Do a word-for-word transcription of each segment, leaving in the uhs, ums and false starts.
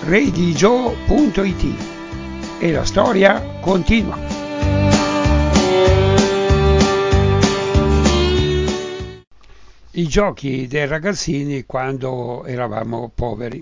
radio punto it e la storia continua. I giochi dei ragazzini quando eravamo poveri.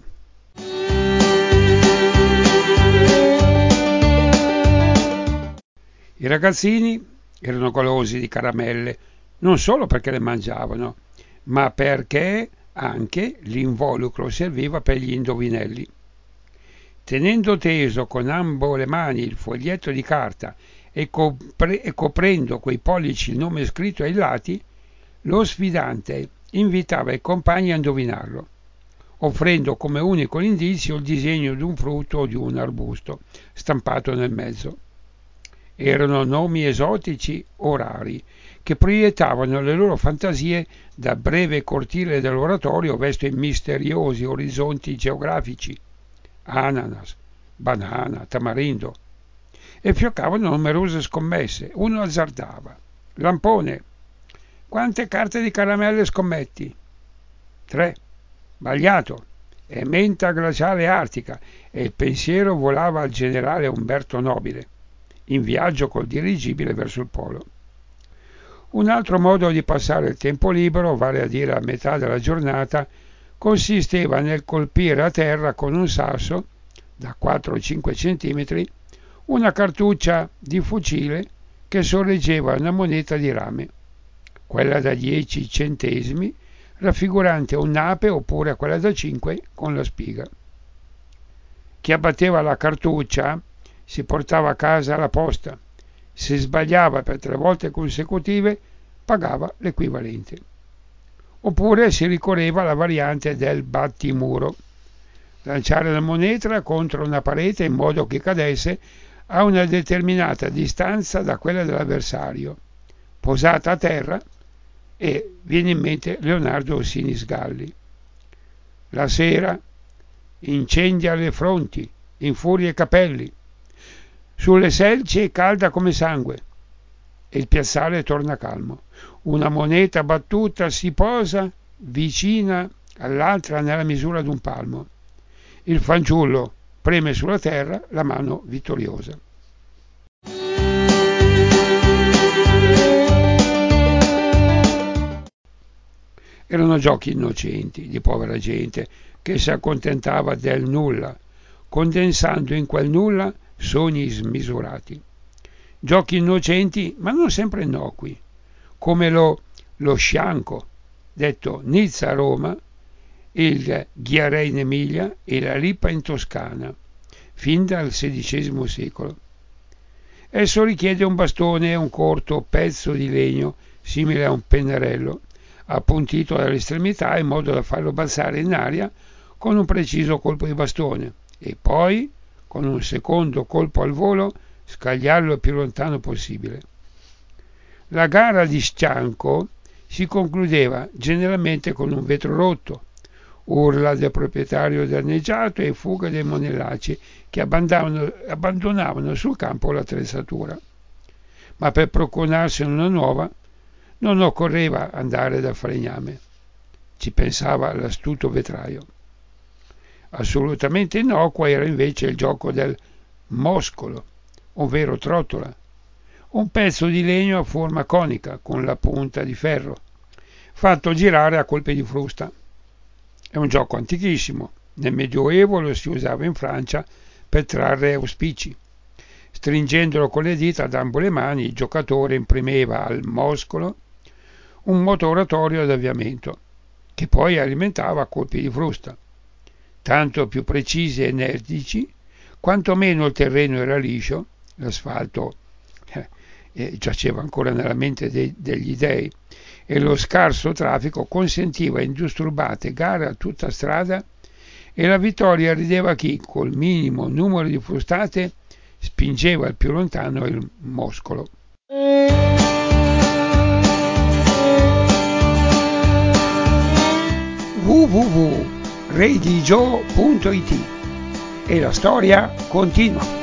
I ragazzini erano golosi di caramelle, non solo perché le mangiavano, ma perché anche l'involucro serviva per gli indovinelli. Tenendo teso con ambo le mani il foglietto di carta e, copre- e coprendo coi pollici il nome scritto ai lati, lo sfidante invitava i compagni a indovinarlo, offrendo come unico indizio il disegno di un frutto o di un arbusto stampato nel mezzo. Erano nomi esotici o rari che proiettavano le loro fantasie dal breve cortile dell'oratorio verso i misteriosi orizzonti geografici: ananas, banana, tamarindo, e fioccavano numerose scommesse. Uno azzardava: lampone, quante carte di caramelle scommetti? Tre. Sbagliato. È menta glaciale artica, e il pensiero volava al generale Umberto Nobile, in viaggio col dirigibile verso il polo. Un altro modo di passare il tempo libero, vale a dire a metà della giornata, consisteva nel colpire a terra con un sasso da quattro o cinque centimetri una cartuccia di fucile che sorreggeva una moneta di rame, quella da dieci centesimi, raffigurante un'ape, oppure quella da cinque con la spiga. Chi abbatteva la cartuccia si portava a casa la posta. Se sbagliava per tre volte consecutive pagava l'equivalente. Oppure si ricorreva alla variante del battimuro: lanciare la moneta contro una parete in modo che cadesse a una determinata distanza da quella dell'avversario, posata a terra, e viene in mente Leonardo Sinisgalli. La sera incendia le fronti, infuria i capelli, sulle selci è calda come sangue, e il piazzale torna calmo. Una moneta battuta si posa vicina all'altra nella misura d'un palmo. Il fanciullo preme sulla terra la mano vittoriosa. Erano giochi innocenti di povera gente che si accontentava del nulla, condensando in quel nulla sogni smisurati. Giochi innocenti, ma non sempre innocui, come lo, lo scianco, detto Nizza a Roma, il ghiarè in Emilia e la ripa in Toscana, fin dal sedicesimo secolo. Esso richiede un bastone e un corto pezzo di legno simile a un pennarello, appuntito dall'estremità in modo da farlo balzare in aria con un preciso colpo di bastone, e poi, con un secondo colpo al volo, scagliarlo il più lontano possibile. La gara di scianco si concludeva generalmente con un vetro rotto, urla del proprietario danneggiato e fuga dei monellaci che abbandonavano, abbandonavano sul campo l'attrezzatura. Ma per procurarsi una nuova non occorreva andare dal falegname, ci pensava l'astuto vetraio. Assolutamente innocuo era invece il gioco del moscolo, ovvero trottola, un pezzo di legno a forma conica con la punta di ferro, fatto girare a colpi di frusta. È un gioco antichissimo. Nel Medioevo lo si usava in Francia per trarre auspici. Stringendolo con le dita ad ambo le mani, il giocatore imprimeva al moscolo un moto oratorio ad avviamento, che poi alimentava a colpi di frusta, tanto più precisi e energici quanto meno il terreno era liscio, l'asfalto eh, eh, giaceva ancora nella mente de- degli dei, e lo scarso traffico consentiva indisturbate gare a tutta strada, e la vittoria rideva chi, col minimo numero di frustate, spingeva il più lontano il moscolo. w w w punto radio punto it e la storia continua.